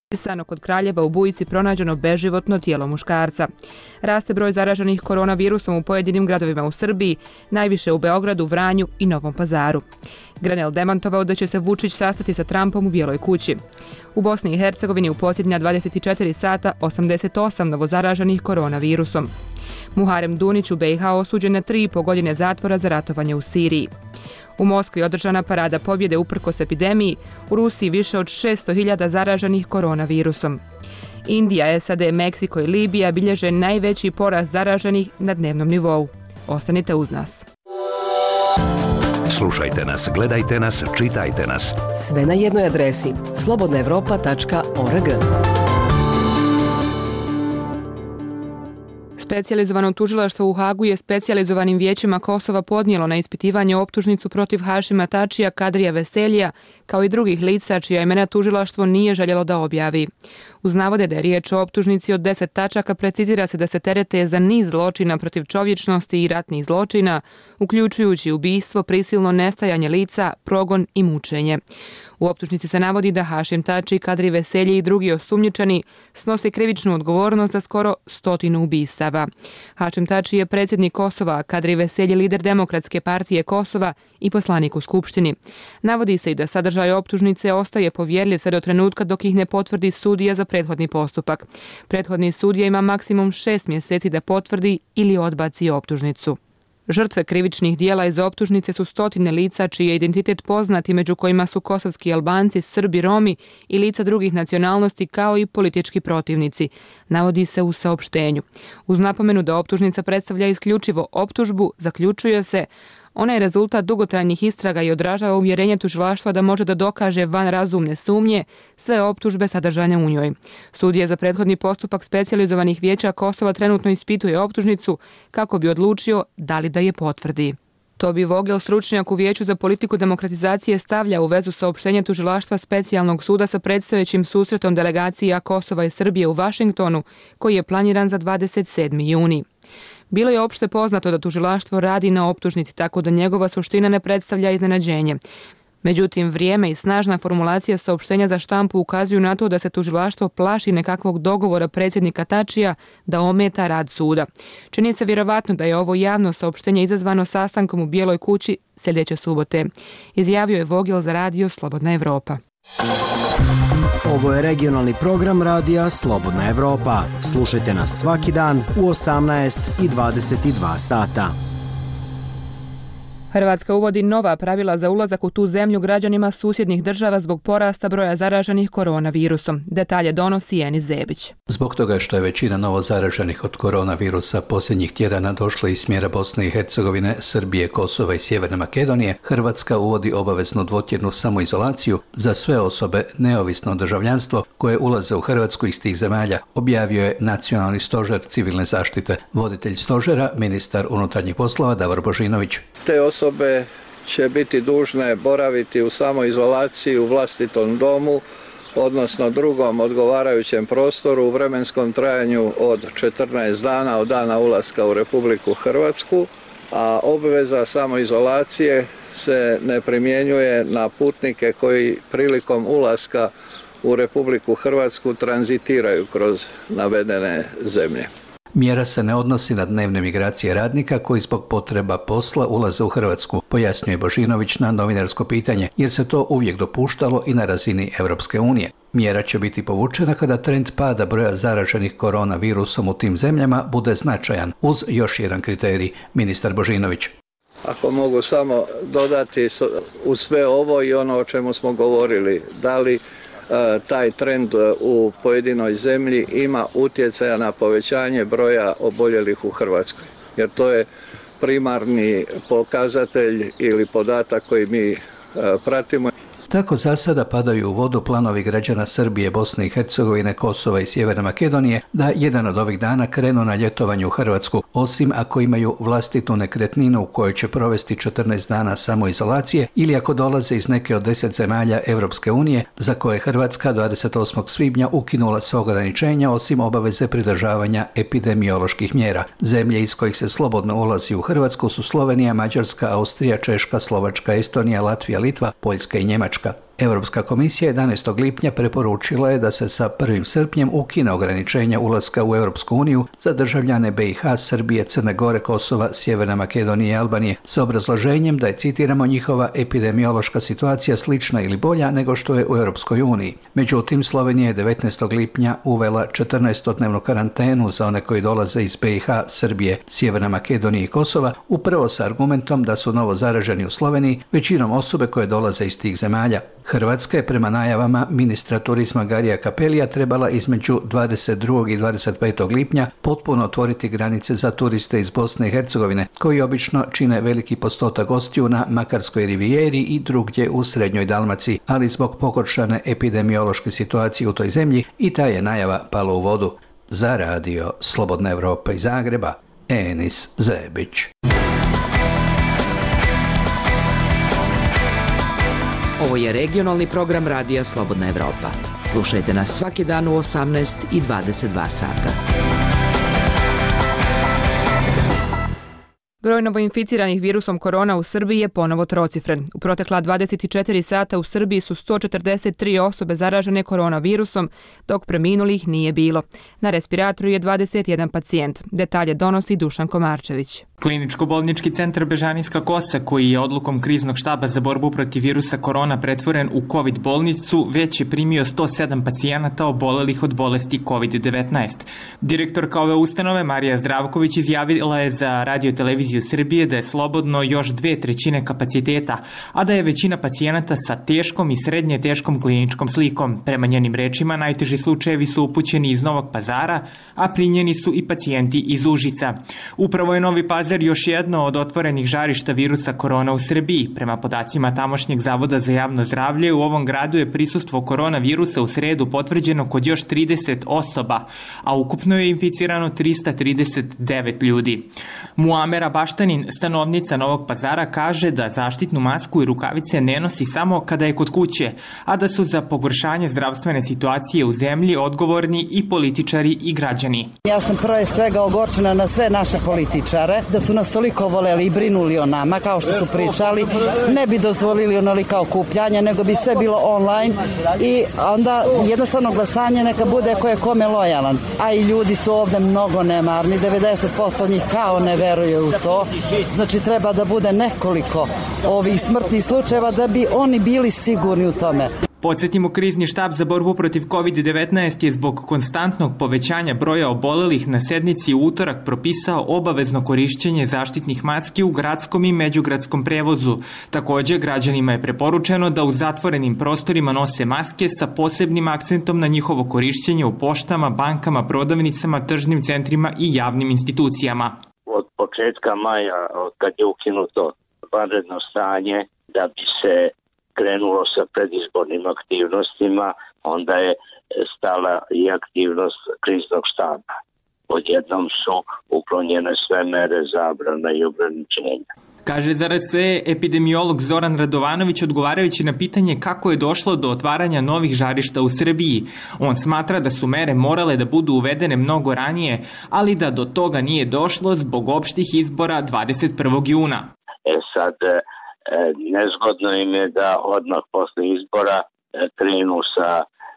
Sano kod Kraljeva u Bujici pronađeno beživotno tijelo muškarca. Raste broj zaraženih koronavirusom u pojedinim gradovima u Srbiji, najviše u Beogradu, Vranju i Novom Pazaru. Grenell demantovao da će se Vučić sastati sa Trumpom u Bijeloj kući. U Bosni i Hercegovini u posljednja 24 sata 88 novozaraženih koronavirusom. Muharem Dunić u BiH osuđen na 3,5 godine zatvora za ratovanje u Siriji. U Moskvi održana parada pobjede uprkos epidemiji, u Rusiji više od 600.000 zaraženih koronavirusom. Indija, SAD, Meksiko i Libija bilježe najveći porast zaraženih na dnevnom nivou. Ostanite uz nas. Slušajte nas, gledajte nas, čitajte nas. Sve na jednoj adresi slobodnaevropa.org. Specijalizovano tužilaštvo u Hagu je specijalizovanim vijećima Kosova podnijelo na ispitivanje optužnicu protiv Hašima Tačija, Kadrija Veseljija, kao i drugih lica čija imena tužilaštvo nije željelo da objavi. Uz navode da je riječ o optužnici od 10 tačaka, precizira se da se terete za niz zločina protiv čovječnosti i ratnih zločina, uključujući ubistvo, prisilno nestajanje lica, progon i mučenje. U optužnici se navodi da Hašim Tači, Kadri Veselji i drugi osumnjičeni snose krivičnu odgovornost za skoro 100 ubistava. Hašim Tači je predsjednik Kosova, a Kadri Veselji lider Demokratske partije Kosova i poslanik u Skupštini. Navodi se i da sadržaj optužnice ostaje povjerljiv sve do trenutka dok ih ne potvrdi sudija za prethodni postupak. Prethodni sudija ima maksimum 6 mjeseci da potvrdi ili odbaci optužnicu. Žrtve krivičnih dijela iz optužnice su 100 lica čiji je identitet poznat i među kojima su kosovski Albanci, Srbi, Romi i lica drugih nacionalnosti kao i politički protivnici, navodi se u saopštenju. Uz napomenu da optužnica predstavlja isključivo optužbu, zaključuje se: ona je rezultat dugotrajnih istraga i odražava uvjerenje tužilaštva da može da dokaže van razumne sumnje sve optužbe sadržane u njoj. Sudija za prethodni postupak specijalizovanih vijeća Kosova trenutno ispituje optužnicu kako bi odlučio da li da je potvrdi. Tobi Vogel, stručnjak u Vijeću za politiku demokratizacije, stavlja u vezu saopštenje tužilaštva specijalnog suda sa predstojećim susretom delegacija Kosova i Srbije u Vašingtonu, koji je planiran za 27. juni. Bilo je opšte poznato da tužilaštvo radi na optužnici, tako da njegova suština ne predstavlja iznenađenje. Međutim, vrijeme i snažna formulacija saopštenja za štampu ukazuju na to da se tužilaštvo plaši nekakvog dogovora predsjednika Tačija da ometa rad suda. Čini se vjerovatno da je ovo javno saopštenje izazvano sastankom u Bijeloj kući sljedeće subote, izjavio je Vogel za radio Slobodna Evropa. Ovo je regionalni program radija Slobodna Evropa. Slušajte nas svaki dan u 18 i 22 sata. Hrvatska uvodi nova pravila za ulazak u tu zemlju građanima susjednih država zbog porasta broja zaraženih koronavirusom. Detalje donosi Enis Zebić. Zbog toga što je većina novo zaraženih od koronavirusa posljednjih tjedana došla iz smjera Bosne i Hercegovine, Srbije, Kosova i Sjeverne Makedonije, Hrvatska uvodi obaveznu dvotjednu samoizolaciju za sve osobe, neovisno o državljanstvo, koje ulaze u Hrvatsku iz tih zemalja, objavio je Nacionalni stožer civilne zaštite. Voditelj stožera, ministar unutarnjih poslova Davor Božinović. Te osobe će biti dužne boraviti u samoizolaciji u vlastitom domu, odnosno drugom odgovarajućem prostoru u vremenskom trajanju od 14 dana od dana ulaska u Republiku Hrvatsku, a obveza samoizolacije se ne primjenjuje na putnike koji prilikom ulaska u Republiku Hrvatsku tranzitiraju kroz navedene zemlje. Mjera se ne odnosi na dnevne migracije radnika koji zbog potreba posla ulaze u Hrvatsku, pojasnjuje Božinović na novinarsko pitanje, jer se to uvijek dopuštalo i na razini Europske unije. Mjera će biti povučena kada trend pada broja zaraženih koronavirusom u tim zemljama bude značajan, uz još jedan kriterij, ministar Božinović. Ako mogu samo dodati u sve ovo i ono o čemu smo govorili, da li taj trend u pojedinoj zemlji ima utjecaja na povećanje broja oboljelih u Hrvatskoj. Jer to je primarni pokazatelj ili podatak koji mi pratimo. Tako za sada padaju u vodu planovi građana Srbije, Bosne i Hercegovine, Kosova i Sjeverne Makedonije da jedan od ovih dana krenu na ljetovanje u Hrvatsku, osim ako imaju vlastitu nekretninu u kojoj će provesti 14 dana samoizolacije ili ako dolaze iz neke od 10 zemalja Europske unije za koje Hrvatska 28. svibnja ukinula sva ograničenja osim obaveze pridržavanja epidemioloških mjera. Zemlje iz kojih se slobodno ulazi u Hrvatsku su Slovenija, Mađarska, Austrija, Češka, Slovačka, Estonija, Latvija, Litva, Poljska i Njemačka. Europska komisija 11. lipnja preporučila je da se sa 1. srpnjem ukine ograničenja ulaska u Europsku uniju za državljane BiH, Srbije, Crne Gore, Kosova, Sjeverne Makedonije i Albanije s obrazloženjem da je, citiramo, njihova epidemiološka situacija slična ili bolja nego što je u Europskoj uniji. Međutim, Slovenija je 19. lipnja uvela 14-dnevnu karantenu za one koji dolaze iz BiH, Srbije, Sjeverne Makedonije i Kosova, upravo sa argumentom da su novo zaraženi u Sloveniji većinom osobe koje dolaze iz tih zemalja. Hrvatska je prema najavama ministra turizma Garija Cappellija trebala između 22. i 25. lipnja potpuno otvoriti granice za turiste iz Bosne i Hercegovine, koji obično čine veliki postotak gostiju na Makarskoj rivijeri i drugdje u Srednjoj Dalmaciji, ali zbog pogoršane epidemiološke situacije u toj zemlji i ta je najava pala u vodu. Za radio Slobodna Evropa iz Zagreba, Enis Zebić. Ovo je regionalni program radija Slobodna Evropa. Slušajte nas svaki dan u 18 i 22 sata. Broj novoinficiranih virusom korona u Srbiji je ponovo trocifren. U protekla 24 sata u Srbiji su 143 osobe zaražene koronavirusom, dok preminulih nije bilo. Na respiratoru je 21 pacijent. Detalje donosi Dušan Komarčević. Kliničko-bolnički centar Bežanijska Kosa, koji je odlukom kriznog štaba za borbu protiv virusa korona pretvoren u COVID bolnicu, već je primio 107 pacijenata obolelih od bolesti COVID-19. Direktorka ove ustanove Marija Zdravković izjavila je za Radio-televiziju Srbije da je slobodno još 2/3 kapaciteta, a da je većina pacijenata sa teškom i srednje teškom kliničkom slikom. Prema njenim rečima, najteži slučajevi su upućeni iz Novog Pazara, a primljeni su i pacijenti iz Užica. Upravo je Novi Pazar još jedno od otvorenih žarišta virusa korona u Srbiji. Prema podacima tamošnjeg Zavoda za javno zdravlje, u ovom gradu je prisustvo koronavirusa u sredu potvrđeno kod još 30 osoba, a ukupno je inficirano 339 ljudi. Muamera Baštanin, stanovnica Novog Pazara, kaže da zaštitnu masku i rukavice ne nosi samo kada je kod kuće, a da su za pogoršanje zdravstvene situacije u zemlji odgovorni i političari i građani. Ja sam prve svega ogorčena na sve naše političare, da su nas toliko voleli i brinuli o nama, kao što su pričali, ne bi dozvolili onolika okupljanja, nego bi sve bilo online i onda jednostavno glasanje neka bude ko je kome lojalan. A i ljudi su ovde mnogo nemarni, 90% njih kao ne veruju u to. Znači treba da bude nekoliko ovih smrtnih slučajeva da bi oni bili sigurni u tome. Podsjetimo, krizni štab za borbu protiv COVID-19 je zbog konstantnog povećanja broja obolelih na sednici u utorak propisao obavezno korišćenje zaštitnih maski u gradskom i međugradskom prevozu. Također, građanima je preporučeno da u zatvorenim prostorima nose maske sa posebnim akcentom na njihovo korišćenje u poštama, bankama, prodavnicama, tržnim centrima i javnim institucijama. Od početka maja, kad je ukinuto vanredno stanje, da bi se krenulo sa predizbornim aktivnostima, onda je stala i aktivnost kriznog štaba. Odjednom su uklonjene sve mere zabrana i ograničenja. Kaže za RSE epidemiolog Zoran Radovanović, odgovarajući na pitanje kako je došlo do otvaranja novih žarišta u Srbiji. On smatra da su mere morale da budu uvedene mnogo ranije, ali da do toga nije došlo zbog opštih izbora 21. juna. Sad, nezgodno im je da odmah posle izbora krenu sa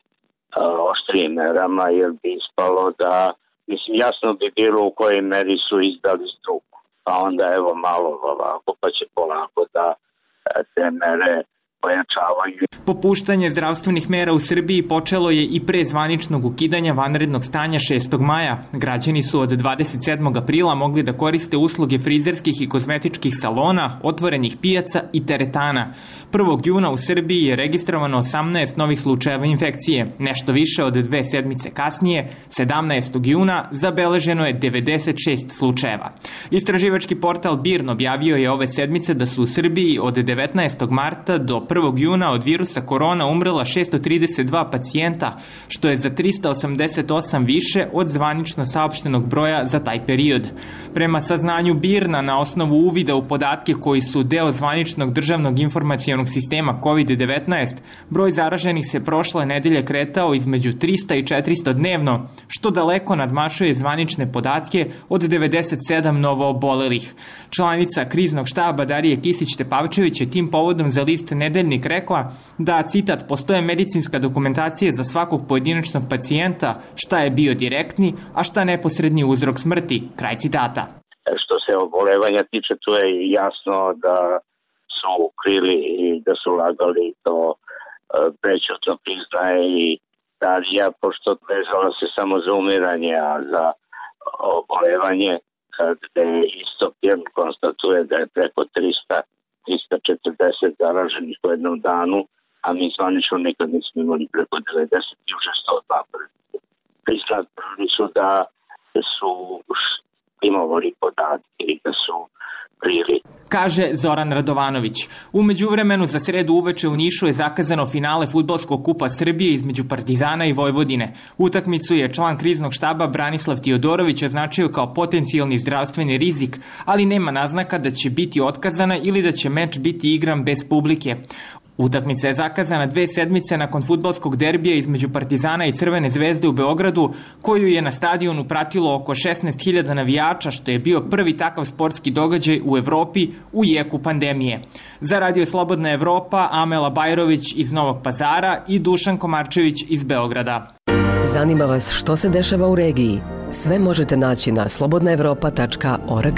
oštrijim merama, jer bi ispalo da, jasno bi bilo u kojoj meri su izdali struku. Pa onda evo malo ovako, pa će polako da te mere pojačavaju. Popuštanje zdravstvenih mera u Srbiji počelo je i pre zvaničnog ukidanja vanrednog stanja 6. maja. Građani su od 27. aprila mogli da koriste usluge frizerskih i kozmetičkih salona, otvorenih pijaca i teretana. 1. juna u Srbiji je registrovano 18 novih slučajeva infekcije. Nešto više od 2 sedmice kasnije, 17. juna, zabeleženo je 96 slučajeva. Istraživački portal BIRN objavio je ove sedmice da su u Srbiji od 19. marta do 1. juna od virusa korona umrela 632 pacijenta, što je za 388 više od zvanično saopštenog broja za taj period. Prema saznanju BIRN-a, na osnovu uvida u podatke koji su deo zvaničnog državnog informacionog sistema COVID-19, broj zaraženih se prošle nedelje kretao između 300 i 400 dnevno, što daleko nadmašuje zvanične podatke od 97 novoobolelih. Članica kriznog štaba Darije Kisić-Tepavčević je tim povodom za list Nedelje urednik rekla da, citat, postoje medicinska dokumentacija za svakog pojedinačnog pacijenta šta je bio direktni, a šta neposredni uzrok smrti, kraj citata. Što se obolevanja tiče, tu je jasno da su krili i da su lagali, to prećutno priznaje i Darija, pošto vezala se samo za umiranje, a za obolevanje, gde Istopijan konstatuje da je preko 340 zaraženih u jednom danu, a mi zvanično nikad nismo imali preko 90 i už 102. Priznali su da su imovali podatke i da su krili. Kaže Zoran Radovanović. U međuvremenu za sredu uveče u Nišu je zakazano finale Fudbalskog kupa Srbije između Partizana i Vojvodine. Utakmicu je član kriznog štaba Branislav Tiodorović označio kao potencijalni zdravstveni rizik, ali nema naznaka da će biti otkazana ili da će meč biti igran bez publike. Utakmica je zakazana 2 sedmice nakon fudbalskog derbija između Partizana i Crvene zvezde u Beogradu, koju je na stadionu pratilo oko 16.000 navijača, što je bio prvi takav sportski događaj u Evropi u jeku pandemije. Za Radio Slobodna Evropa, Amela Bajrović iz Novog Pazara i Dušan Komarčević iz Beograda. Zanima vas što se dešava u regiji? Sve možete naći na slobodnaevropa.org.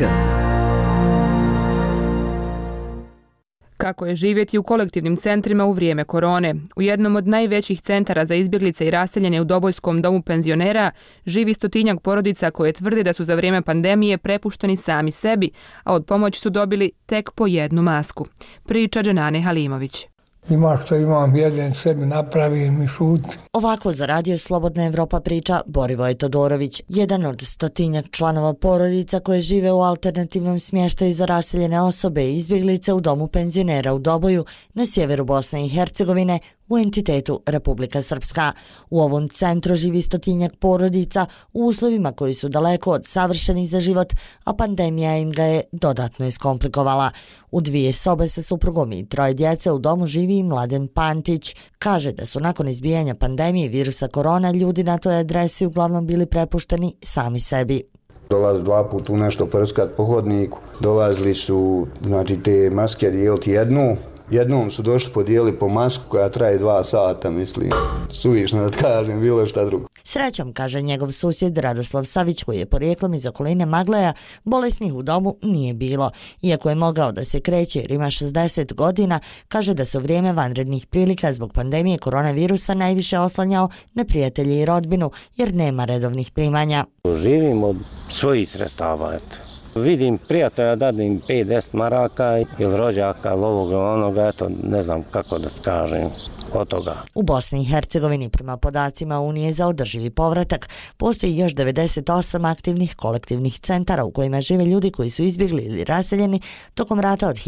Kako je živjeti u kolektivnim centrima u vrijeme korone? U jednom od najvećih centara za izbjeglice i raseljene u Dobojskom domu penzionera živi 100-tinjak porodica koje tvrdi da su za vrijeme pandemije prepušteni sami sebi, a od pomoći su dobili tek po jednu masku. Priča Dženane Halimović. Ima što imam, jedan sebi napravim i šutim. Ovako za Radio Slobodna Evropa priča Borivoj Todorović, jedan od 100-tinjak članova porodica koje žive u alternativnom smještaju za raseljene osobe i izbjeglice u domu penzionera u Doboju na sjeveru Bosne i Hercegovine u entitetu Republika Srpska. U ovom centru živi 100-tinjak porodica u uslovima koji su daleko od savršenih za život, a pandemija im ga je dodatno iskomplikovala. U 2 sobe sa suprugom i 3 djece u domu živi i Mladen Pantić. Kaže da su nakon izbijanja pandemije virusa korona ljudi na toj adresi uglavnom bili prepušteni sami sebi. Dolazi 2 puta u nešto prskat po hodniku. Dolazili su, znači, te maske dijeliti jednom su došli podijeli po masku koja traje 2 sata, mislim, suvišno da kažem, bilo šta drugo. Srećom, kaže njegov susjed Radoslav Savić, koji je porijeklom iz okoline Magleja, bolesnih u domu nije bilo. Iako je mogao da se kreće jer ima 60 godina, kaže da se u vrijeme vanrednih prilika zbog pandemije koronavirusa najviše oslanjao na prijatelje i rodbinu jer nema redovnih primanja. Živim od svojih sredstava, eto. Vidim prijatelja, dadim 5-10 maraka ili rođaka, ovoga, onoga, eto, ne znam kako da kažem od toga. U Bosni i Hercegovini, prema podacima Unije za održivi povratak, postoji još 98 aktivnih kolektivnih centara u kojima žive ljudi koji su izbjegli ili raseljeni tokom rata od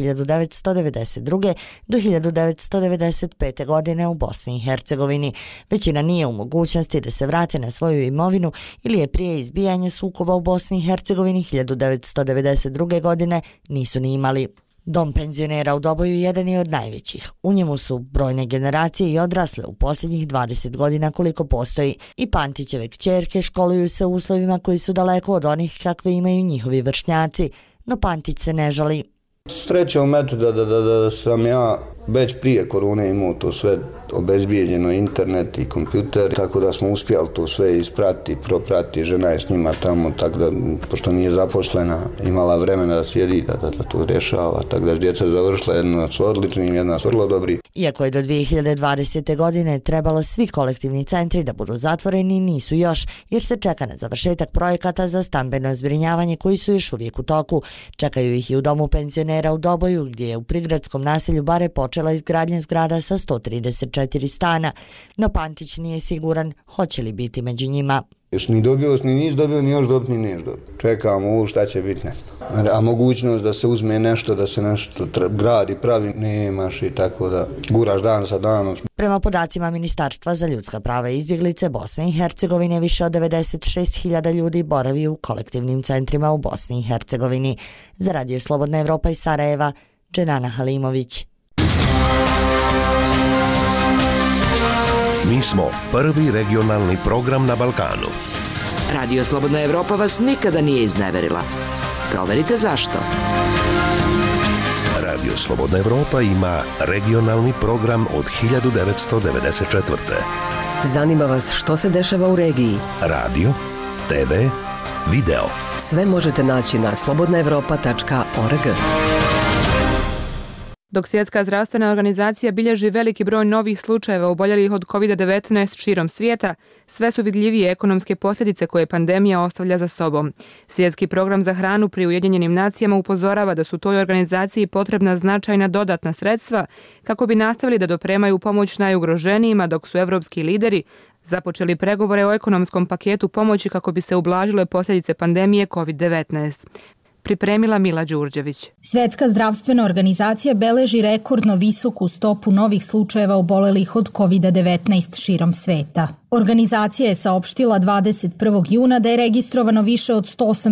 1992. do 1995. godine u Bosni i Hercegovini. Većina nije u mogućnosti da se vrate na svoju imovinu ili je prije izbijanja sukoba u Bosni i Hercegovini 1992. godine nisu ni imali. Dom penzionera u Doboju jedan je od najvećih. U njemu su brojne generacije i odrasle u posljednjih 20 godina koliko postoji. I Pantićeve kćerke školuju se u uslovima koji su daleko od onih kakve imaju njihovi vršnjaci. No Pantić se ne žali. Srećom metoda da sam ja već prije korone imao to sve obezbijeđeno, internet i kompjuter, tako da smo uspjeli to sve isprati, proprati, žena je s njima tamo, tako da, pošto nije zaposlena, imala vremena da sjedi, da to rješava, tako da djeca završila, jedna su odlični, jedna su vrlo dobri. Iako je do 2020. godine trebalo svi kolektivni centri da budu zatvoreni, nisu još, jer se čeka na završetak projekata za stambeno zbrinjavanje koji su još uvijek u toku. Čekaju ih i u domu penzionera u Doboju, gdje je u prigradskom naselju Bare počela izgradnja zgrada sa 134 stana, no Pantić nije siguran hoće li biti među njima. Još ni dobio, ni nis dobio, ni još dobio, ni neš dobio. Čekamo šta će biti nešto. A mogućnost da se uzme nešto, da se nešto gradi, pravi, nemaš i tako da guraš dan sa danom. Prema podacima Ministarstva za ljudska prava i izbjeglice Bosne i Hercegovine, više od 96.000 ljudi boravi u kolektivnim centrima u Bosni i Hercegovini. Za Radio Slobodna Evropa iz Sarajeva, Dženana Halimović. Mi smo prvi regionalni program na Balkanu. Radio Slobodna Evropa vas nikada nije izneverila. Proverite zašto. Radio Slobodna Evropa ima regionalni program od 1994. Zanima vas što se dešava u regiji? Radio, TV, video. Sve možete naći na slobodnaevropa.org. Dok Svjetska zdravstvena organizacija bilježi veliki broj novih slučajeva oboljelih od COVID-19 širom svijeta, sve su vidljivije ekonomske posljedice koje pandemija ostavlja za sobom. Svjetski program za hranu pri Ujedinjenim nacijama upozorava da su toj organizaciji potrebna značajna dodatna sredstva kako bi nastavili da dopremaju pomoć najugroženijima, dok su evropski lideri započeli pregovore o ekonomskom paketu pomoći kako bi se ublažile posljedice pandemije COVID-19. Pripremila Mila Đurđević. Svjetska zdravstvena organizacija beleži rekordno visoku stopu novih slučajeva obolelih od COVID-19 širom sveta. Organizacija je saopštila 21. juna da je registrovano više od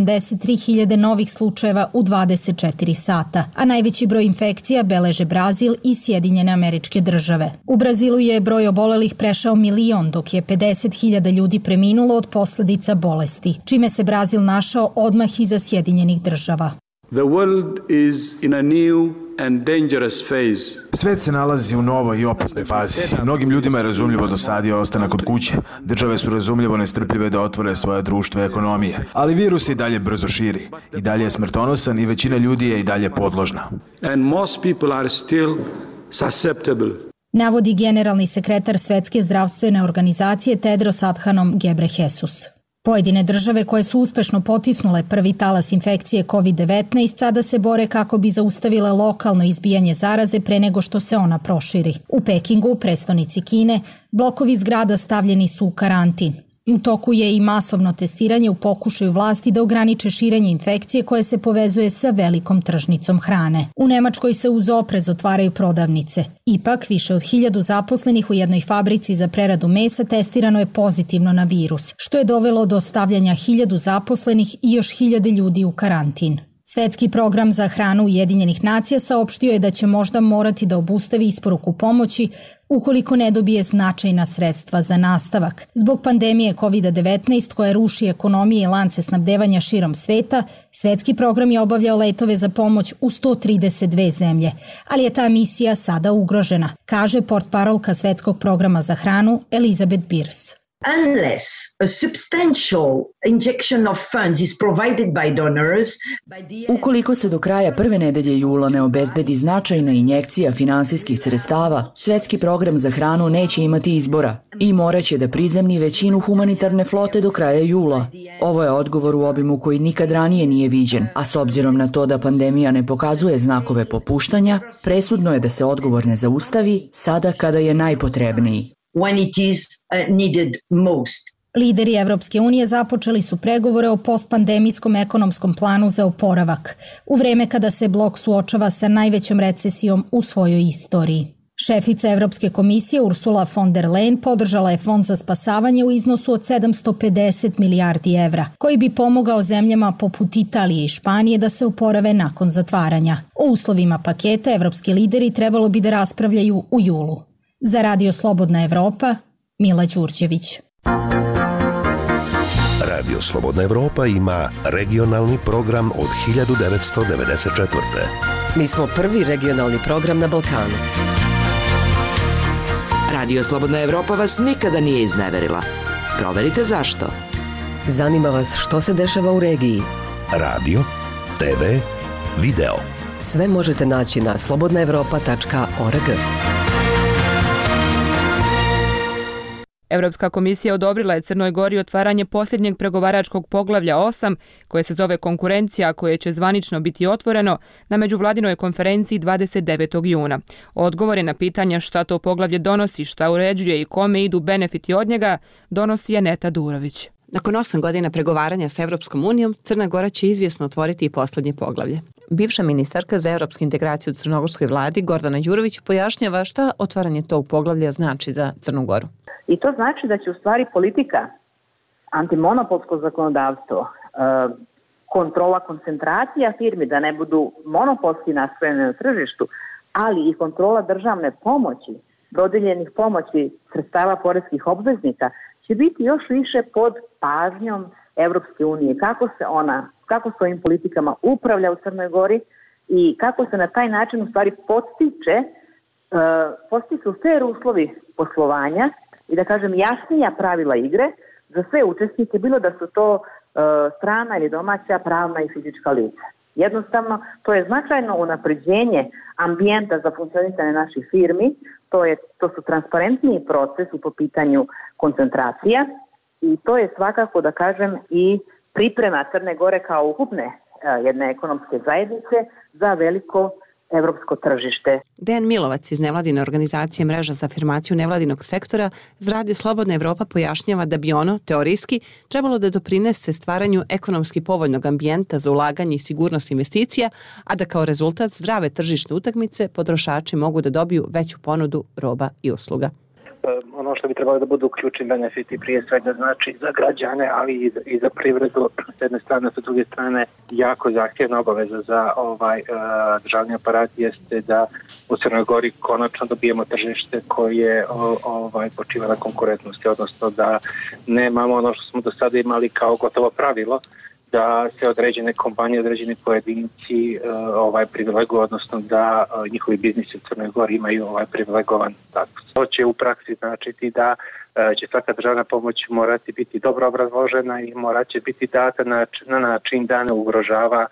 183.000 novih slučajeva u 24 sata, a najveći broj infekcija beleže Brazil i Sjedinjene Američke Države. U Brazilu je broj obolelih prešao 1 milion, dok je 50.000 ljudi preminulo od posljedica bolesti, čime se Brazil našao odmah iza Sjedinjenih Država. The world is in a new and dangerous phase. Svet se nalazi u novoj i opasnoj fazi. Mnogim ljudima je razumljivo dosadio ostanak kod kuće. Države su razumljivo nestrpljive da otvore svoje društvo i ekonomije. Ali virus se i dalje brzo širi. I dalje je smrtonosan i većina ljudi je i dalje podložna. And most people are still susceptible. Navodi generalni sekretar Svetske zdravstvene organizacije Tedros Adhanom Ghebreyesus. Pojedine države koje su uspešno potisnule prvi talas infekcije COVID-19 sada se bore kako bi zaustavile lokalno izbijanje zaraze pre nego što se ona proširi. U Pekingu, prestonici Kine, blokovi zgrada stavljeni su u karantin. U toku je i masovno testiranje u pokušaju vlasti da ograniče širenje infekcije koje se povezuje sa velikom tržnicom hrane. U Nemačkoj se uz oprez otvaraju prodavnice. Ipak, više od 1000 zaposlenih u jednoj fabrici za preradu mesa testirano je pozitivno na virus, što je dovelo do stavljanja 1000 zaposlenih i još 1000 ljudi u karantin. Svetski program za hranu Ujedinjenih nacija saopštio je da će možda morati da obustavi isporuku pomoći ukoliko ne dobije značajna sredstva za nastavak. Zbog pandemije COVID-19 koja ruši ekonomije i lance snabdevanja širom sveta, svetski program je obavljao letove za pomoć u 132 zemlje, ali je ta misija sada ugrožena, kaže portparolka Svetskog programa za hranu Elizabeth Beers. Unless a substantial injection of funds is provided by donors, ukoliko se do kraja prve nedelje jula ne obezbedi značajna injekcija finansijskih sredstava, Svetski program za hranu neće imati izbora i moraće da prizemni većinu humanitarne flote do kraja jula. Ovo je odgovor u obimu koji nikad ranije nije viđen, a s obzirom na to da pandemija ne pokazuje znakove popuštanja, presudno je da se odgovor ne zaustavi sada kada je najpotrebniji. When it is needed most. Lideri Evropske unije započeli su pregovore o postpandemijskom ekonomskom planu za oporavak, u vreme kada se blok suočava sa najvećom recesijom u svojoj istoriji. Šefica Evropske komisije Ursula von der Leyen podržala je fond za spasavanje u iznosu od 750 milijardi evra, koji bi pomogao zemljama poput Italije i Španije da se oporave nakon zatvaranja. O uslovima paketa evropski lideri trebalo bi da raspravljaju u julu. Za Radio Slobodna Evropa, Mila Đurđević. Radio Slobodna Evropa ima regionalni program od 1994. Mi smo prvi regionalni program na Balkanu. Radio Slobodna Evropa vas nikada nije izneverila. Proverite zašto. Zanima vas što se dešava u regiji. Radio, TV, video. Sve možete naći na slobodnaevropa.org. Evropska komisija odobrila je Crnoj Gori otvaranje posljednjeg pregovaračkog poglavlja 8, koje se zove konkurencija, koje će zvanično biti otvoreno na međuvladinoj konferenciji 29. juna. Odgovore na pitanja šta to poglavlje donosi, šta uređuje i kome idu benefiti od njega, donosi Aneta Durović. Nakon 8 godina pregovaranja sa Evropskom unijom, Crna Gora će izvjesno otvoriti i posljednje poglavlje. Bivša ministarka za evropsku integraciju u crnogorskoj vladi, Gordana Đurović, pojašnjava šta otvaranje tog poglavlja znači za Crnu Goru. I to znači da će u stvari politika, antimonopolsko zakonodavstvo, kontrola koncentracija firmi da ne budu monopolski nastrojene na tržištu, ali i kontrola državne pomoći, dodijeljenih pomoći sredstava poreskih obveznika, će biti još više pod pažnjom Evropske unije. Kako s ovim politikama upravlja u Crnoj Gori i kako se na taj način u stvari postiču fair uslovi poslovanja i da kažem jasnija pravila igre za sve učesnike, bilo da su to strana ili domaća, pravna i fizička lica. Jednostavno, to je značajno unapređenje ambijenta za funkcionisanje naših firmi, to su transparentniji procesi po pitanju koncentracija i to je svakako, da kažem, i priprema Crne Gore kao ukupne jedne ekonomske zajednice za veliko evropsko tržište. Dejan Milovac iz nevladine organizacije Mreža za afirmaciju nevladinog sektora za Radio Slobodna Evropa pojašnjava da bi ono, teorijski, trebalo da doprinese stvaranju ekonomski povoljnog ambijenta za ulaganje i sigurnost investicija, a da kao rezultat zdrave tržišne utakmice potrošači mogu da dobiju veću ponudu roba i usluga. Ono što bi trebalo da budu ključni benefiti prije svega znači za građane, ali i za privredu s jedne strane, s druge strane jako zahtjevna obaveza za državni aparat jeste da u Crnoj Gori konačno dobijemo tržište koje počiva na konkurentnosti, odnosno da nemamo ono što smo do sada imali kao gotovo pravilo, da se određene kompanije, određeni pojedinci privileguju, odnosno da njihovi biznisi u Crnoj Gori imaju privilegovan status. To će u praksi značiti da će svaka državna pomoć morati biti dobro obrazložena i morat će biti data na način da ne ugrožava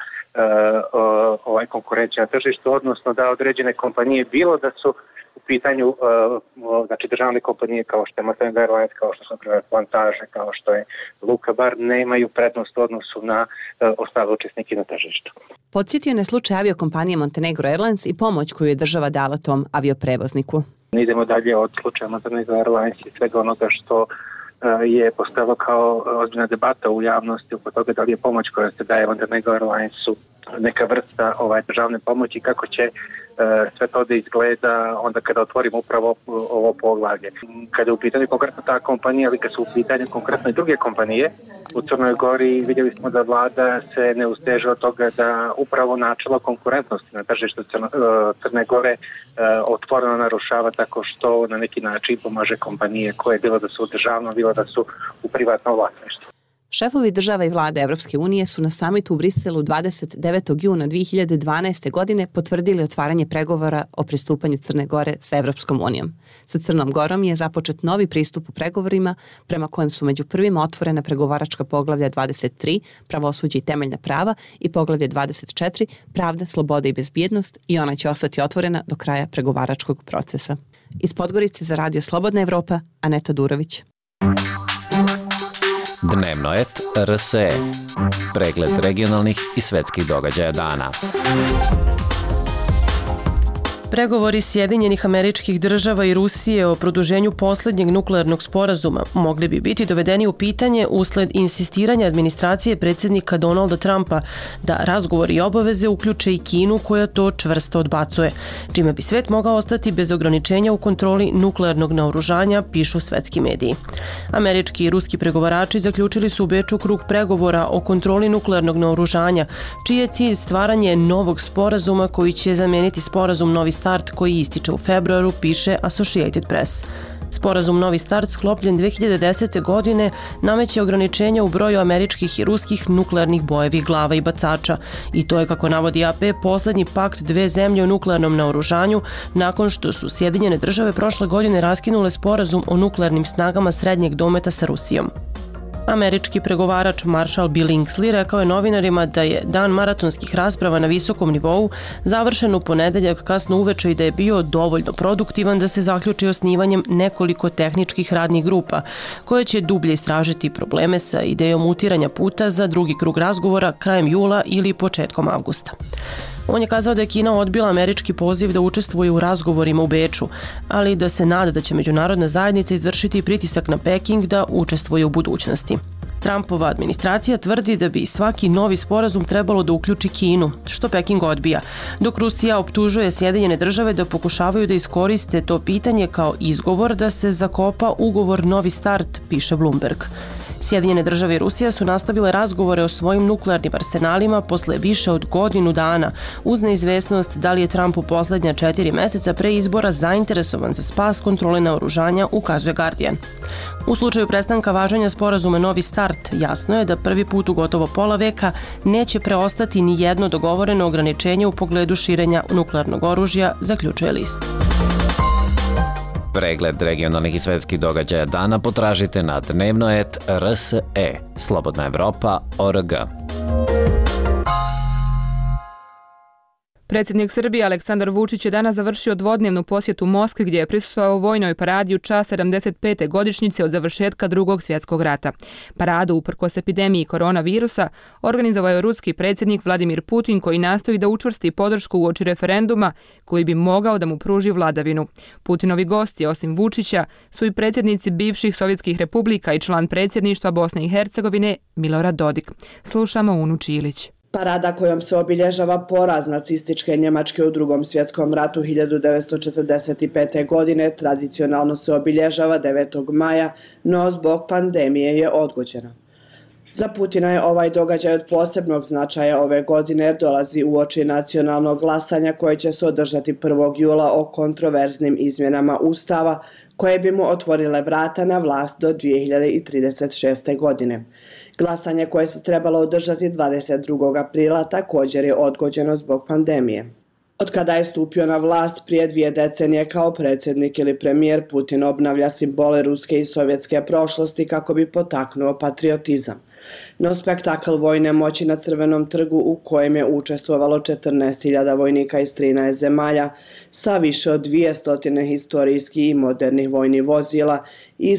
konkurencija na tržištu, odnosno da određene kompanije, bilo da su u pitanju znači državne kompanije kao što je Montego Airlines, kao što su Plantaže, kao što je Luka Bar, nemaju prednost u odnosu na ostale učesnike na tržištu. Podsjetio na slučaj aviokompanije Montenegro Airlines i pomoć koju je država dala tom avioprevozniku. Idemo dalje od slučaja Montego Airlines i svega onoga što je postalo kao ozbiljna debata u javnosti oko toga da li je pomoć koja se daje Montego Airlinesu neka vrsta državne pomoći, kako će sve to da izgleda onda kada otvorimo upravo ovo poglavlje. Kada je u pitanju konkretno ta kompanija, ali kada su u pitanju konkretno i druge kompanije u Crnoj Gori, vidjeli smo da vlada se ne usteže od toga da upravo načelo konkurentnosti na tržištu Crne Gore otvoreno narušava tako što na neki način pomaže kompanije koje bilo da su u državnom, bilo da su u privatnom vlasništvu. Šefovi država i vlade Evropske unije su na samitu u Briselu 29. juna 2012. godine potvrdili otvaranje pregovora o pristupanju Crne Gore sa Evropskom unijom. Sa Crnom Gorom je započet novi pristup u pregovorima prema kojem su među prvima otvorena pregovaračka poglavlja 23, pravosuđe i temeljna prava, i poglavlje 24, pravda, sloboda i bezbjednost, i ona će ostati otvorena do kraja pregovaračkog procesa. Iz Podgorice za Radio Slobodna Evropa, Aneta Durović. Dnevnoet RSE. Pregled regionalnih i svetskih događaja dana. Pregovori Sjedinjenih Američkih Država i Rusije o produženju posljednjeg nuklearnog sporazuma mogli bi biti dovedeni u pitanje usled insistiranja administracije predsjednika Donalda Trumpa da razgovori i obaveze uključe i Kinu, koja to čvrsto odbacuje, čime bi svet mogao ostati bez ograničenja u kontroli nuklearnog naoružanja, pišu svetski mediji. Američki i ruski pregovarači zaključili su u Beču krug pregovora o kontroli nuklearnog naoružanja, čiji je cilj stvaranje novog sporazuma koji će zameniti sporazum Novi Start koji ističe u februaru, piše Associated Press. Sporazum Novi Start, sklopljen 2010. godine, nameće ograničenja u broju američkih i ruskih nuklearnih bojevih glava i bacača. I to je, kako navodi AP, poslednji pakt dve zemlje o nuklearnom naoružanju nakon što su Sjedinjene Države prošle godine raskinule sporazum o nuklearnim snagama srednjeg dometa sa Rusijom. Američki pregovarač Marshall Billingsley rekao je novinarima da je dan maratonskih rasprava na visokom nivou završen u ponedeljak kasno uveče i da je bio dovoljno produktivan da se zaključi osnivanjem nekoliko tehničkih radnih grupa koje će dublje istražiti probleme sa idejom utiranja puta za drugi krug razgovora krajem jula ili početkom avgusta. On je kazao da je Kina odbila američki poziv da učestvuje u razgovorima u Beču, ali da se nada da će međunarodna zajednica izvršiti pritisak na Peking da učestvuje u budućnosti. Trumpova administracija tvrdi da bi svaki novi sporazum trebalo da uključi Kinu, što Peking odbija, dok Rusija optužuje Sjedinjene Države da pokušavaju da iskoriste to pitanje kao izgovor da se zakopa ugovor Novi Start, piše Bloomberg. Sjedinjene države i Rusija su nastavile razgovore o svojim nuklearnim arsenalima posle više od godinu dana, uz neizvesnost da li je Trump u poslednja 4 meseca pre izbora zainteresovan za spas kontrole naoružanja, ukazuje Guardian. U slučaju prestanka važenja sporazuma Novi start, jasno je da prvi put u gotovo pola veka neće preostati ni jedno dogovoreno ograničenje u pogledu širenja nuklearnog oružja, zaključuje list. Pregled regionalnih i svetskih događaja dana potražite na dnevno.rse, slobodnaevropa.org. Predsjednik Srbije Aleksandar Vučić je danas završio dvodnevnu posjetu Moskvi gdje je prisustvovao vojnoj paradi u čast 75. godišnjice od završetka Drugog svjetskog rata. Paradu, uprkos epidemiji koronavirusa, organizovao je ruski predsjednik Vladimir Putin koji nastoji da učvrsti podršku uoči referenduma koji bi mogao da mu pruži vladavinu. Putinovi gosti, osim Vučića, su i predsjednici bivših sovjetskih republika i član predsjedništva Bosne i Hercegovine Milorad Dodik. Slušamo Unu Čilić. Parada kojom se obilježava poraz nacističke Njemačke u Drugom svjetskom ratu 1945. godine tradicionalno se obilježava 9. maja, no zbog pandemije je odgođena. Za Putina je ovaj događaj od posebnog značaja ove godine jer dolazi uoči nacionalnog glasanja koje će se održati 1. jula o kontroverznim izmjenama Ustava koje bi mu otvorile vrata na vlast do 2036. godine. Glasanje koje se trebalo održati 22. aprila također je odgođeno zbog pandemije. Od kada je stupio na vlast prije 2 decenije kao predsjednik ili premijer, Putin obnavlja simbole ruske i sovjetske prošlosti kako bi potaknuo patriotizam. No spektakl vojne moći na Crvenom trgu u kojem je učestvovalo 14.000 vojnika iz 13 zemalja sa više od 200 historijskih i modernih vojnih vozila i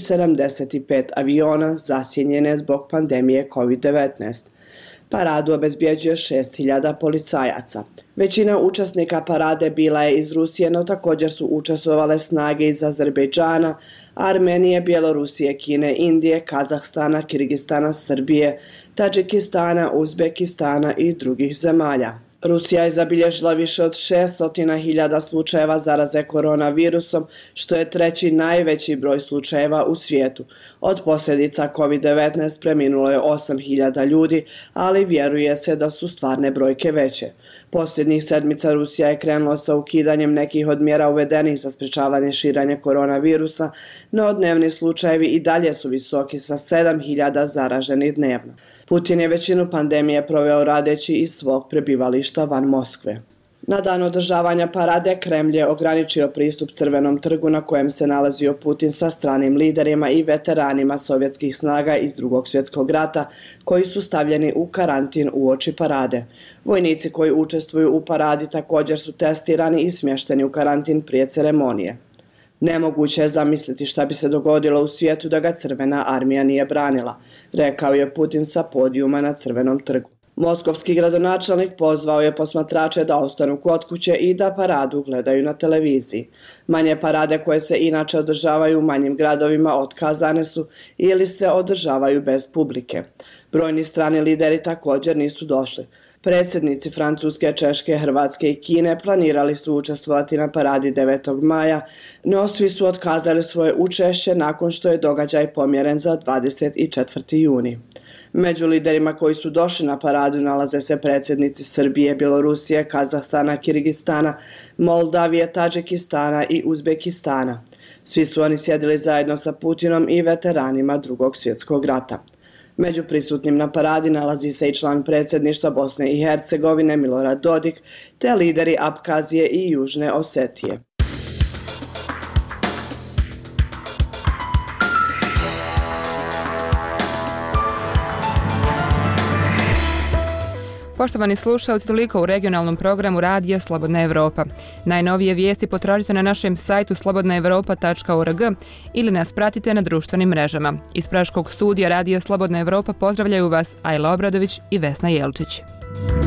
75 aviona zasjenjene zbog pandemije COVID-19. Paradu obezbjeđuje 6.000 policajaca. Većina učesnika parade bila je iz Rusije, no također su učestvovale snage iz Azerbejdžana, Armenije, Bjelorusije, Kine, Indije, Kazahstana, Kirgistana, Srbije, Tadžikistana, Uzbekistana i drugih zemalja. Rusija je zabilježila više od 600.000 slučajeva zaraze koronavirusom, što je 3. najveći broj slučajeva u svijetu. Od posljedica COVID-19 preminulo je 8.000 ljudi, ali vjeruje se da su stvarne brojke veće. Posljednjih sedmica Rusija je krenula sa ukidanjem nekih od mjera uvedenih za sprečavanje širenja koronavirusa, no dnevni slučajevi i dalje su visoki sa 7.000 zaraženih dnevno. Putin je većinu pandemije proveo radeći iz svog prebivališta van Moskve. Na dan održavanja parade Kremlj je ograničio pristup Crvenom trgu na kojem se nalazio Putin sa stranim liderima i veteranima sovjetskih snaga iz Drugog svjetskog rata koji su stavljeni u karantin uoči parade. Vojnici koji učestvuju u paradi također su testirani i smješteni u karantin prije ceremonije. Nemoguće je zamisliti šta bi se dogodilo u svijetu da ga Crvena armija nije branila, rekao je Putin sa podijuma na Crvenom trgu. Moskovski gradonačelnik pozvao je posmatrače da ostanu kod kuće i da paradu gledaju na televiziji. Manje parade koje se inače održavaju u manjim gradovima otkazane su ili se održavaju bez publike. Brojni strani lideri također nisu došli. Predsjednici Francuske, Češke, Hrvatske i Kine planirali su učestvovati na paradi 9. maja, no svi su otkazali svoje učešće nakon što je događaj pomjeren za 24. juni. Među liderima koji su došli na paradu nalaze se predsjednici Srbije, Bjelorusije, Kazahstana, Kirgistana, Moldavije, Tadžikistana i Uzbekistana. Svi su oni sjedili zajedno sa Putinom i veteranima Drugog svjetskog rata. Među prisutnim na paradi nalazi se i član predsjedništva Bosne i Hercegovine Milorad Dodik, te lideri Apkazije i Južne Osetije. Poštovani slušalci, toliko u regionalnom programu Radija Slobodna Evropa. Najnovije vijesti potražite na našem sajtu slobodnaevropa.org ili nas pratite na društvenim mrežama. Iz Praškog studija Radija Slobodna Evropa pozdravljaju vas Ajla Obradović i Vesna Jelčić.